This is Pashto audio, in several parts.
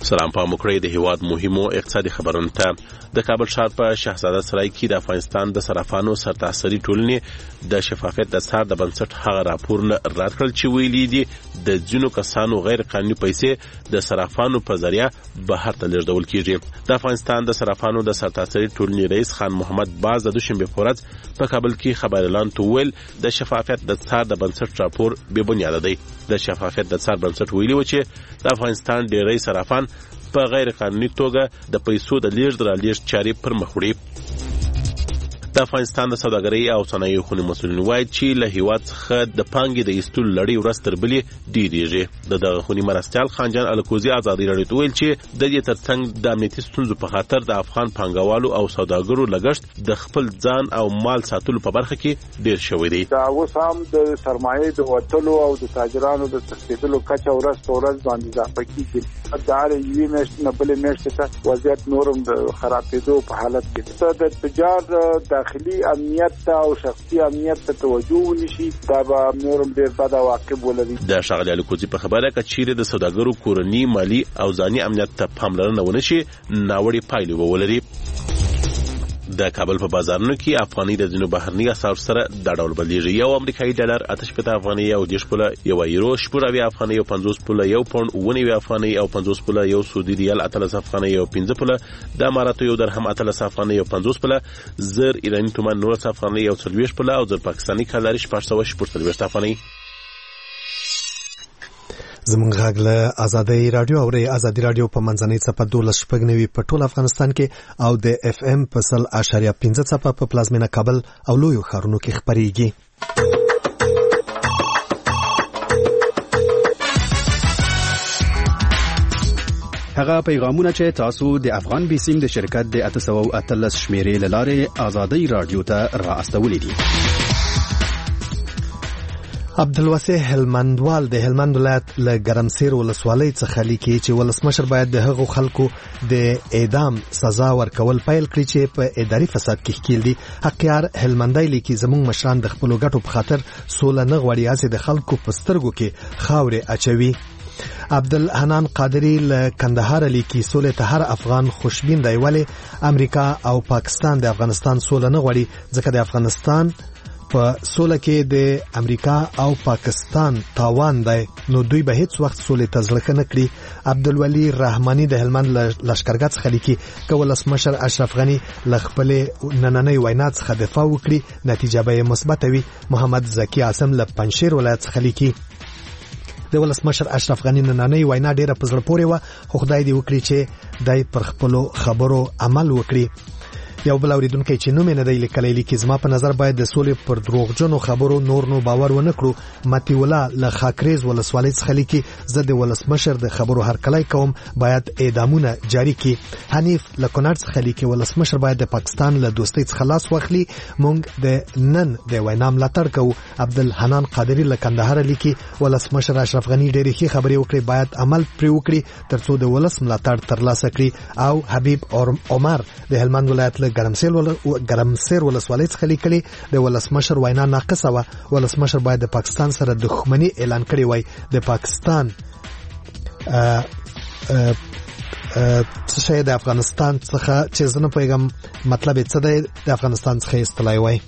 سلام په مکرې د هیواد مهمو اقتصادي خبرونو ته د کابل ښار په شهزاده سرای کې د افغانستان د صرافانو سرتاسري ټولنې د شفافیت د څار د بنسټ هغه راپورونه رد کړل چې ویلي دي د ځینو کسانو غیر قانوني پیسې د صرافانو په ذریعہ بهر ته لیږدول کیږي. د افغانستان د صرافانو د سرتاسري ټولنې رئیس خان محمد باز د دوشنبه په ورځ په کابل کې خبر اعلان ویل د شفافیت د څار د بنسټ راپور بې بنیاده دی. د شفافیت د څار بنسټ ویلي و چې د افغانستان ډیری صرافان په غیر قانوني توګه د پیسو د لیږد رالېږد چارې پر مخ وړي. د افغانستان د سوداګرۍ او صنایعو خونې مسؤلین وایي چې له هیواد څخه د پانګې د ایستلو لړۍ ورځ تر بلې ډېرېږي. د دغه خونې مرستیال خانجان الکوزي ازادي راډیو ته ویل چې د دې ترڅنګ د امنیتي ستونزو په خاطر د افغان پانګوالو او سوداګرو لګښت د خپل ځان او مال ساتلو په برخه کې ډېر شوی دی. دا اوس هم د سرمایې د وټلو او د تاجرانو د تخفیضولو کچه ورځ په ورځ باندې اضافه کیږي. دا یوې میاشتې نه بلې میاشتې ته وضعیت نورم د خرابېدو په حالت کې د تجارت داخلي امنیت او شخصي امنیت ته توجه ونشي دا به نورم ډېر بد عواقب ولري. د ښاغلي الکوزي په خبره کې چیرې د سوداګرو کورني مالی او ځاني امنیت ته پاملرنه ونشي ناوړه پایلې وولري. د کابل په بازارونو کې افغاني د ځینو بهرني اسعارو سره د ډول بدلیږي. یو امریکایي ډالر 8 افغاني او 10 پوله، یو یورو 8 افغاني او 50 پوله، یو پاوند 9 افغاني او 50 پوله، یو سعودي ریال 13 افغاني او 15 پوله، د اماراتو یو درهم 13 افغاني او 50 پوله، زر ایرانی تومان 19 افغاني او 40 پوله او زر پاکستاني کالر 840 افغاني. زمونږ غږ له آزادۍ رادیو او آزادۍ رادیو په منځنۍ څپه 12.9 په ټول افغانستان کې او د اف ام په 100.5 څپه په پلازمینه کابل او لویو ښارونو کې خپرېږي. هغه پیغامونه چې تاسو د افغان بیسیم د شرکت د 813 شمیرې له لارې آزادۍ رادیو ته را استولې دي. عبدالواسع هلمندوال د هلمند ولایت له ګرمسیر ولسوالۍ څخه لیکي چې ولسمشر باید د هغو خلکو د اعدام سزا ورکول پیل کړي چې په اداري فساد کې ښکیل دي. حقیار هلمندی لیکي زموږ مشران د خپلو ګټو په خاطر سوله نه غواړي، هسې د خلکو په سترګو کې خاورې اچوي. عبدالحنان قادری له کندهار لیکي سولې ته هر افغان خوشبین دی، ولې امریکا او پاکستان د افغانستان سوله نه غواړي، ځکه د افغانستان په سوله کې د امریکا او پاکستان تاوان دی، نو دوی به هیڅ وخت سولې ته زړه نه کړي. عبدالولی رحمانی د هلمند لشکرګاه څخه لیکي که ولسمشر اشرف غني له خپلې نننۍ وینا څخه دفاع وکړي نتیجه به یې مثبته وي. محمد زکی عاصم له پنجشیر ولایت څخه لیکي د ولسمشر اشرف غني نننۍ وینا ډیره په زړه پورې وه، خو خدای دې وکړي چې دای پر خپلو خبرو عمل وکړي. یو بل اوریدونکی چې نوم یې نه دی لیکلی لیکي زما په نظر باید د سولې پر دروغجنو خبرو نور نو باور ونه کړو. متی الله له خاکریز ولسوالۍ څخه لیکي زه د ولسمشر د خبرو هرکلی کوم، باید اعدامونه جاری کړي. حنیف له کونړ څخه لیکي ولسمشر باید د پاکستان له دوستۍ څخه لاس واخلي، موږ د نن د وینا ملاتړ کوو. عبدالحنان قادری له کندهار لیکي ولسمشر اشرف غني ډېرې ښې خبرې وکړي، باید عمل پرې وکړي ترڅو د ولس ملاتړ ترلاسه کړي. او حبیب عمر د هلمند ولایت له ګرمسیر ولسوالۍ څخه لیکلي د ولسمشر وینا ناقصه وه، ولسمشر باید د پاکستان سره دښمني اعلان کړی وای. د پاکستان څه شی د افغانستان څخه چې زه نه پوهېږم مطلب یې څه دی، د افغانستان څخه ایستلی وای.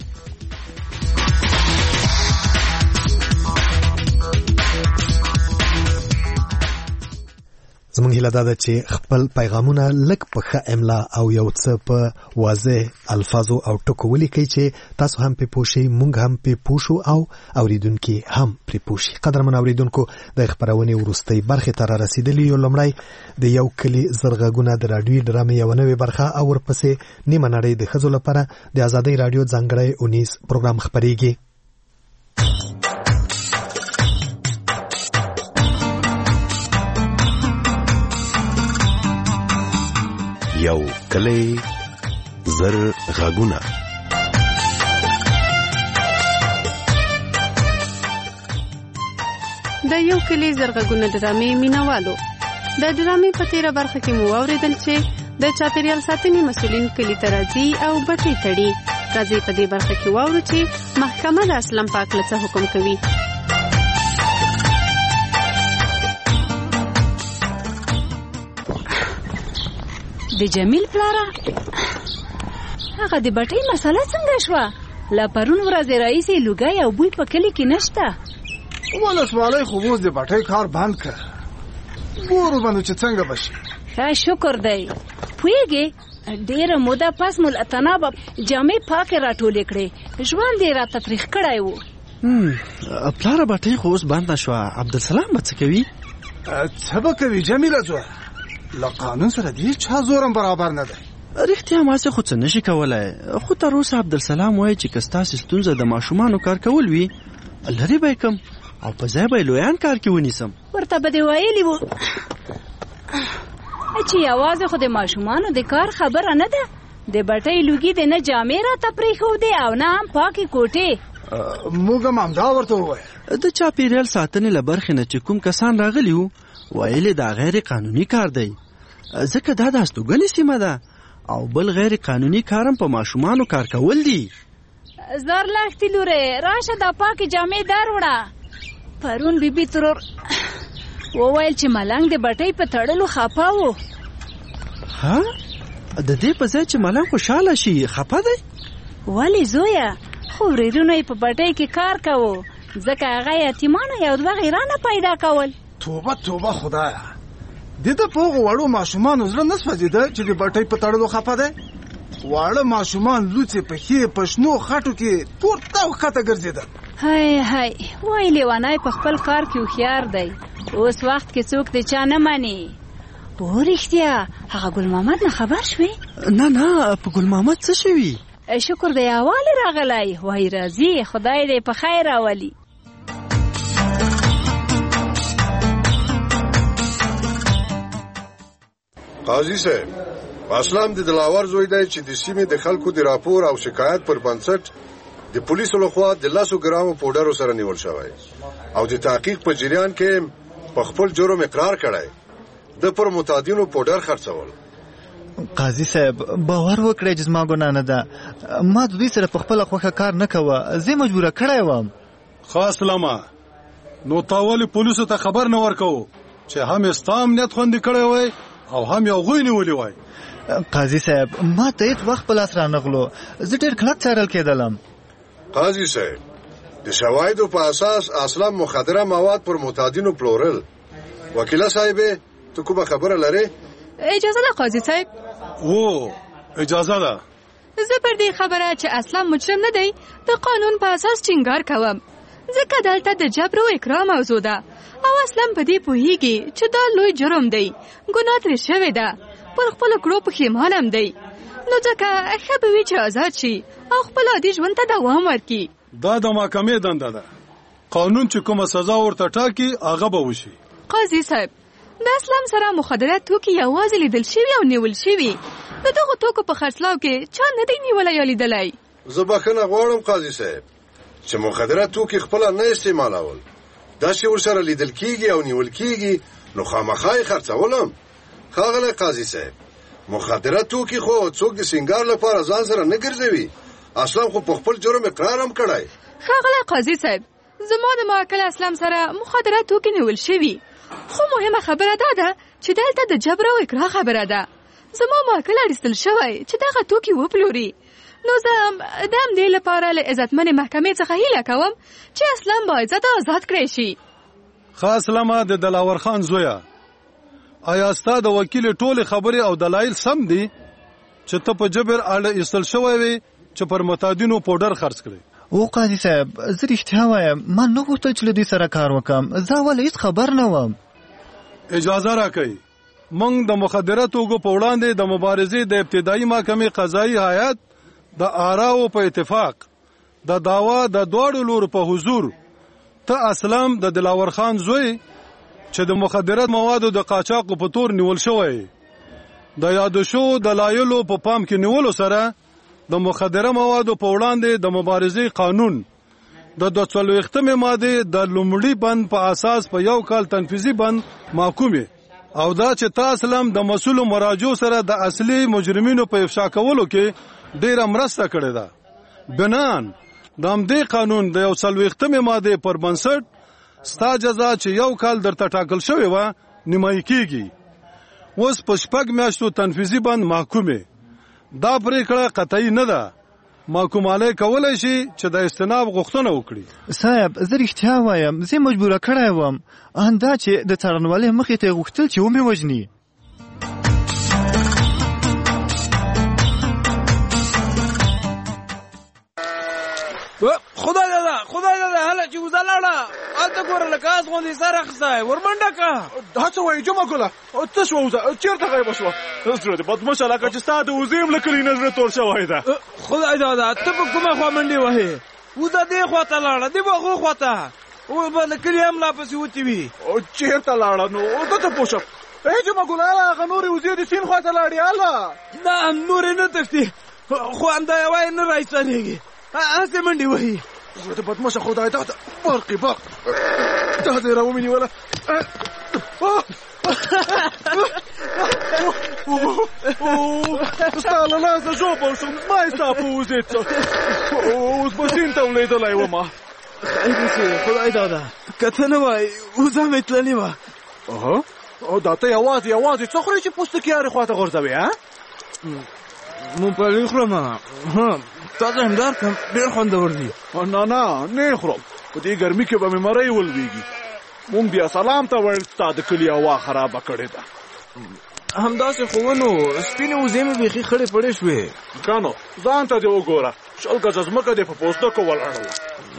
زمونږ هیله دا ده چې خپل پیغامونه لږ په ښه املا او یو څه په واضح الفاظو او ټکو ولیکئ چې تاسو هم پرې پوه شئ، موږ هم پرې پوه شو او اوریدونکي هم پرې پوه شي. قدرمن اوریدونکو د خپرونې وروستۍ برخې ته را رسېدلي یو. لومړی د یو کلي زر غږونه د راډیوي ډرامې یوه نوې برخه او ورپسې نیمه نړۍ د ښځو لپاره د ازادۍ راډیو ځانګړی اونیز پروګرام خپرېږي. یو کلی زر غږونه. د یو کلی زر غږونه ډرامې مینوالو، د ډرامې په تیره برخه کې مو اوریدل چې د چاپیریال ساتنې مسؤلین کلی ته راځي او بټۍ تړي. راځي په دې برخه کې واورو چې محکمه د اسلام پاک له څه حکم کوي. د جمیل پلاره هغه د بټۍ مسله څنګه شوه؟ لا پرون ورځې راهیسې لوګی او بوی په کلي کې نشته. ولسوالۍ خو اوس د بټۍ کار بند کړ. ګورو باندې چې څنګه بشي. ښه شکر دی. پوهېږې ډېره موده پس مول اتناب جامې پاکې راټولې کړې. ژوند یې راته تریخ کړی و. پلاره بټۍ خو اوس بنده شوه. عبدالسلام به څه کوي؟ څه به کوي جمیله زویه؟ له قانون سره د هېچا زورم برابر نه دی. رښتیا ماسې خو څه نشي کولی، خو تر اوسه عبدالسلام وایي چې که ستاسې ستونزه د ماشومانو کار کول وي لرې به یې کم او په ځای به یې لویان کار کې ونیسم. ورته به دې ویلي وو چې یوازې خو د ماشومانو د کار خبره نه ده. د بټۍ لوګي د نه جامې راته پرېښودې او نه هم پاکې کوټې. موږ هم همدا ورته وویل. د چاپېریال ساتنې له برخې نه چې کوم کسان راغلي وو ویلې دا غیر قانوني کار دی، ځکه دا د هستوګنې سیمه ده او بل غیر قانوني کارم په ماشومانو کار کول دي. زر لښتې لورې راشه دا پاکې جامې در وړه. پرون بیبي ترور وویل چې ملنګ د بټۍ په تړلو خفه و. ها د دې په ځای چې ملنګ خوشحاله شي خفه دی؟ ولې زویه؟ خو ورېرونو یې په بټۍ کې کار کوو ځکه هغه یتیمانو یو دوه غیرانه پیدا کول. توبه توبه خدایه، د ده په هغو وړو ماشومانو زړه نه سوځېده چې د بټۍ په تړلو خفه دی؟ واړه ماشومان لوڅې پښې په شنو خټو کې پورته او ښکته ګرځېدل. هی هی وای لیونی په خپل کار کې هوښیار دی، اوس وخت کې څوک د چا نه مني. او رښتیا هغه ګل محمد نه خبر شوې؟ نه په ګل محمد څه شوي؟ شکر دی اوالی راغلی. وای راځي خدای دې په خیر راولي. قاضي صاحب، اسلام د دلاور زوی دی چې د سیمې د خلکو د راپور او شکایت پر بنسټ د پولیسو لخوا د 100 ګرامو پوډرو سره نیول شوی او د تحقیق په جریان کې په خپل جرم اقرار کړی. د پر متعدینو پوډر خرڅول. قاضي صاحب باور وکړئ چې زما ګناه نه ده. ما د دوی سره په خپله خوښه کار نه کوه، زه مجبوره کړی وم. خاص لمه نو تا ولې پولیسو ته خبر نه ورکوو چې هم ستا امنیت خوندي کړی وای او هم یو غوی نیولی وای؟ قاضي صاحب ما ته هیڅ وخت په لاس رانغلو، زه ډېر کلک څارل کېدلم. قاضي صاحب د شواهدو په اساس اسلام مخدره مواد پر متعدینو پلورل. وکیله صاحبې ته کومه خبره لرې؟ اجازه ده قاضي صاحب؟ او اجازه ده. زه پر دې خبره چې اسلام مجرم نه دی د قانون په اساس ټینګار کوم، ځکه دلته د جبر او اکراه موضوع ده او اسلام په دې پوهیږي چې دا لوی جرم دی، ګناه ترې شوې ده، پر خپلو کړو پښیمان هم دی، نو ځکه ښه به وي چې آزاد شي او خپل عادي ژوند ته دوام ورکړي. دا د محکمې دنده ده، قانون چې کومه سزا ورته ټاکي هغه به وشي. قاضي صاحب د اسلام سره مخدره توکي یوازې لیدل شوي او نیول شوي، د دغو توکو په خرڅلاو کې چا نه دی نیولی یا لیدلی. زه بخښنه غواړم قاضي صاحب چې مخدره توکي خپله نه استعمالول، دا چې ورسره لیدل کیږي او نیول کیږي نو خامخا یې خرڅولم. ښاغلی قاضي صاحب مخدره توکي خو څوک د سینګار لپاره ځان سره نه ګرځوي، اسلام خو په خپل جرم اقرار هم کړی. ښاغلی قاضي صاحب زما د موکل اسلام سره مخدره توکي نیول شوي، خو مهمه خبره دا ده چې دلته د جبر او اکراه خبره ده. زما موکل اړیستل شوی چې دغه توکي وپلوري، نو زه د همدې لپاره له عزتمنې محکمې څخه هیله کوم چې اسلام باعزت آزاد کړی شي. خاص لمه د دلاور خان زویه، آیا ستا د وکیل ټولې خبرې او دلایل سم دي چې ته په جبر اړه ایستل شوی وي چې پر متعدینو پوډر خرڅ کړي؟ او قاضي صاحب زه رښتیا وایم ما نه غوښتل چې له دوی سره کار وکړم، زه ولې هېڅ خبر نه وم. اجازه راکئ موږ د مخدره توکو په وړاندې د مبارزې د ابتدایي محکمې قضایي هیئت د آراو په اتفاق د دعوا د دواړو لورو په حضور ته اسلام د دلاور خان زوی چې د مخدره موادو د قاچاقو په تور نیول شوی، د یادو شو دلایلو په پام کې نیولو سره د مخدره موادو په وړاندې د مبارزې قانون د 42 ماده د لومړي بند په اساس په یو کال تنفیذي بند محکومه او دا چې تاسو هم د مسؤل مراجعو سره د اصلي مجرمینو په افشا کولو کې ډیره مرسته کړې ده. بنان د همدې قانون د 42 ماده پر بنسټ ستا جزا چې یو کال درته ټاکل شوی و نیمایي کیږي. اوس په 6 میاشتو تنفیذي بند محکومه. دا پریکړه قطعي نه ده. محکوماله کولای شي چې د استناب غوښتنه وکړي. صاحب زه رښتیا وایم زه مجبوره کړی وم اندا چې د څارنوالۍ مخې ته غوښتل چې ومې وژني. خدای دادا هله چې وزه لاړه هلته ګوره لکه اس غوندې سر اخیستی ورمنډه که. دا څه وایي جمعه ګله څه شوه وزه چېرته غیبه شوه؟ زړه دې بدمشه لکه چې ستا د وزې هم له کلي نه زړه تور شوی ده. خدای دادا ته په کومه خوا منډې وهې؟ وزه دې خوا ته لاړه دې بغو خوا ته اوس به له کلي هم لا پسې وتې وي. چېرته لاړه نو ده ته پوه شم. جمعه ګله هغه نورې وزې د سیند خوا ته لاړې هله. نه نورې نه تښتي خو همدا یوه یې نه رایستانېږي هسې منډې وهي. زړه دې بدمشه خدای دادا برقي برق دا دې را ومینېوله. ستا له لاسه ژوبل شوم ما یې ستا په وزې څه اوس به سیند ته ولیدلی ومه. خیر دې خدای دادا که ته نه وای وزه مې تللې وه. دا ته یوازې څه خورې چې پوستکي هرې خوا ته غورځوې مونږپلي خورم تا ته همدار کړم ډېر خوندور دي. نه خورم په دې ګرمي کې به مې مرۍ ولوېږي. مونږ بیا سلام ته ویل ستا د کلي هوا خرابه کړې ده. همداسې خو ونو سپینې وزې مې بیخي خړې پړې شوې. که نو ځان ته دې وګوره 100 ګزه ځمکه دې په پوستکو ولاړله.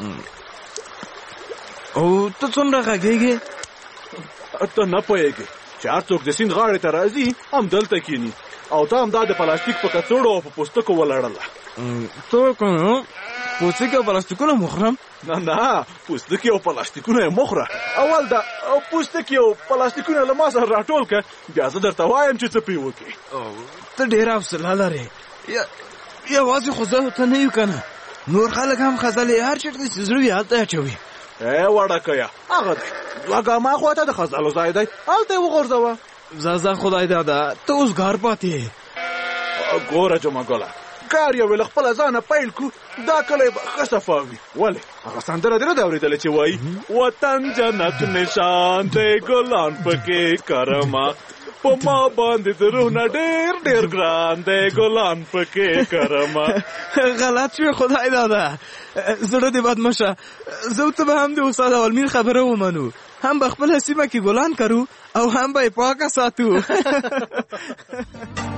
او ته څومره غږېږې؟ ته نه پوهېږې چې هر څوک د سیند غاړې ته راځي هم دلته کښېني او ته همدا د پلاستیک په کڅوړو او په پوستکو ولاړله. ته که نو پوستکي او پلاستیکونه مخورم؟ نه پوستکي او پلاستیکونه یې مخوره. اول دا پوستکي او پلاستیکونه له ما سره راټول که بیا زه درته وایم چې څه پرې وکړې. ته ډېره حوصله لرې. یوازې خو زه ته نه یو که نه نور خلک هم خزلې هر چېرته چې زړه وي هلته اچوي. وړکیه هغه دی 2 ګامه خواته د خزلو ځای دی هلته یې وغورځوه. ځه خدای دادا ته اوس ګار پاتې. ګوره جمعه ګله کار یې له خپله ځانه پیل کړو دا کلی به ښه صفا وي. ولې هغه سندره دې نه ده اورېدلې چې وایي وطن جنت نشان دی ګلان پکې کرمه په ما باندې د روح نه ډېر ګران دی ګلان پکې کرمه. غلط شوې خدای دادا زړه دې بدمشه. زه ته به هم د استاد اولمیر خبره ومنو هم به خپله سیمه کې ګلان کرو او هم به یې پاکه ساتو.